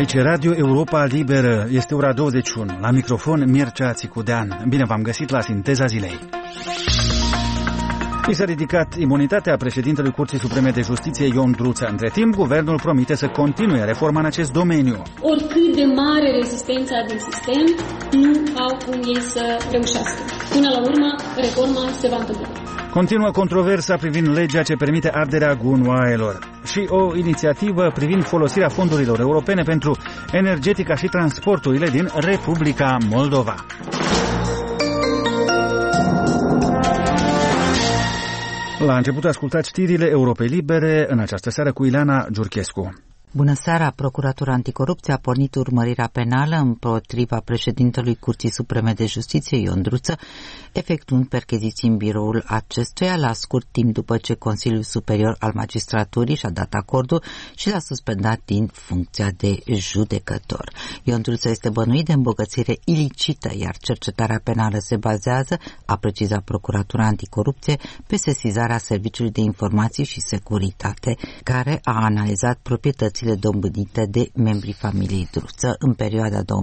Aici Radio Europa Liberă, este ora 21. La microfon Mircea Țicudean. Bine v-am găsit la Sinteza Zilei. I s-a ridicat imunitatea președintelui Curții Supreme de Justiție Ion Druță. Între timp, guvernul promite să continue reforma în acest domeniu. Oricât de mare rezistența din sistem, nu au cum ei să reușească. Până la urmă, reforma se va întâmpla. Continuă controversa privind legea ce permite arderea gunoaielor și o inițiativă privind folosirea fondurilor europene pentru energetica și transporturile din Republica Moldova. La început ascultați știrile Europei Libere în această seară cu Ileana Giurchescu. Bună seara! Procuratura Anticorupție a pornit urmărirea penală împotriva președintelui Curții Supreme de Justiție, Ion Druță, efectuând percheziții în biroul acestuia la scurt timp după ce Consiliul Superior al Magistraturii și-a dat acordul și l-a suspendat din funcția de judecător. Ion Druță este bănuit de îmbogățire ilicită, iar cercetarea penală se bazează, a precizat Procuratura Anticorupție, pe sesizarea Serviciului de Informații și Securitate, care a analizat proprietățile dobândite de membrii familiei Druță în perioada 2016-2019.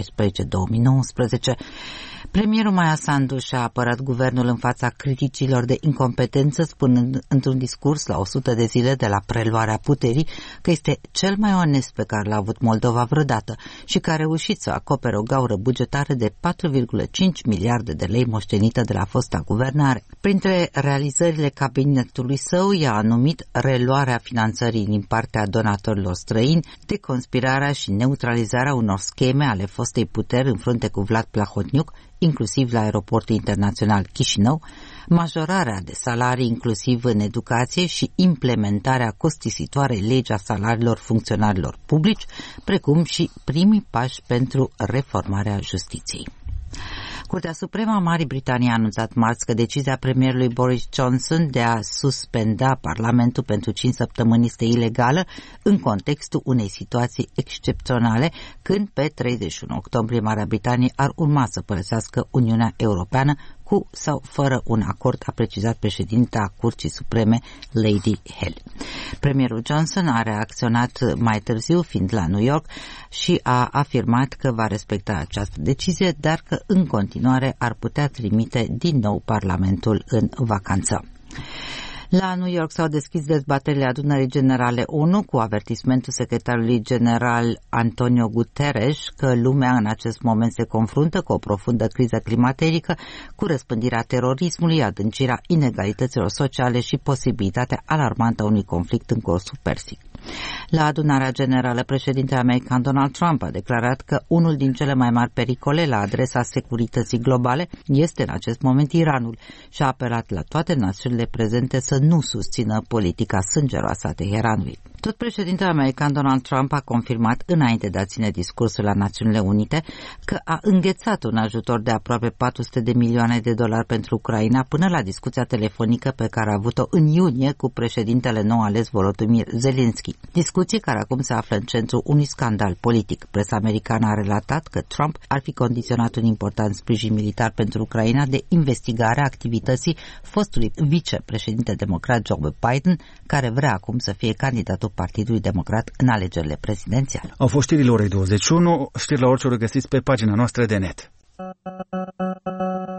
Premierul Maia Sandu și-a apărat guvernul în fața criticilor de incompetență, spunând într-un discurs la 100 de zile de la preluarea puterii că este cel mai onest pe care l-a avut Moldova vreodată și că a reușit să acopere o gaură bugetară de 4,5 miliarde de lei moștenită de la fosta guvernare. Printre realizările cabinetului său i-a numit reluarea finanțării din partea donatorilor străini, deconspirarea și neutralizarea unor scheme ale fostei puteri în frunte cu Vlad Plahotniuc, inclusiv la aeroportul internațional Chișinău, majorarea de salarii inclusiv în educație și implementarea costisitoarei legea salariilor funcționarilor publici, precum și primii pași pentru reformarea justiției. Curtea Supremă a Marii Britanii a anunțat marți că decizia premierului Boris Johnson de a suspenda Parlamentul pentru 5 săptămâni este ilegală în contextul unei situații excepționale, când pe 31 octombrie Marea Britanie ar urma să părăsească Uniunea Europeană cu sau fără un acord, a precizat președinta Curții Supreme, Lady Hale. Premierul Johnson a reacționat mai târziu, fiind la New York, și a afirmat că va respecta această decizie, dar că în continuare ar putea trimite din nou Parlamentul în vacanță. La New York s-au deschis dezbaterile Adunării Generale ONU cu avertismentul secretarului general Antonio Guterres că lumea în acest moment se confruntă cu o profundă criză climaterică, cu răspândirea terorismului, adâncirea inegalităților sociale și posibilitatea alarmantă a unui conflict în cursul Persic. La adunarea generală, președintele american Donald Trump a declarat că unul din cele mai mari pericole la adresa securității globale este în acest moment Iranul și a apelat la toate națiunile prezente să nu susțină politica sângeroasă a Teheranului. Tot președintele american Donald Trump a confirmat, înainte de a ține discursul la Națiunile Unite, că a înghețat un ajutor de aproape 400 de milioane de dolari pentru Ucraina până la discuția telefonică pe care a avut-o în iunie cu președintele nou ales Volodymyr Zelensky. Discuții care acum se află în centrul unui scandal politic. Presa americană a relatat că Trump ar fi condiționat un important sprijin militar pentru Ucraina de investigarea activității fostului vicepreședinte democrat Joe Biden, care vrea acum să fie candidatul Partidului Democrat în alegerile prezidențiale. Au fost știrile orei 21, știri la orice ori găsiți pe pagina noastră de net.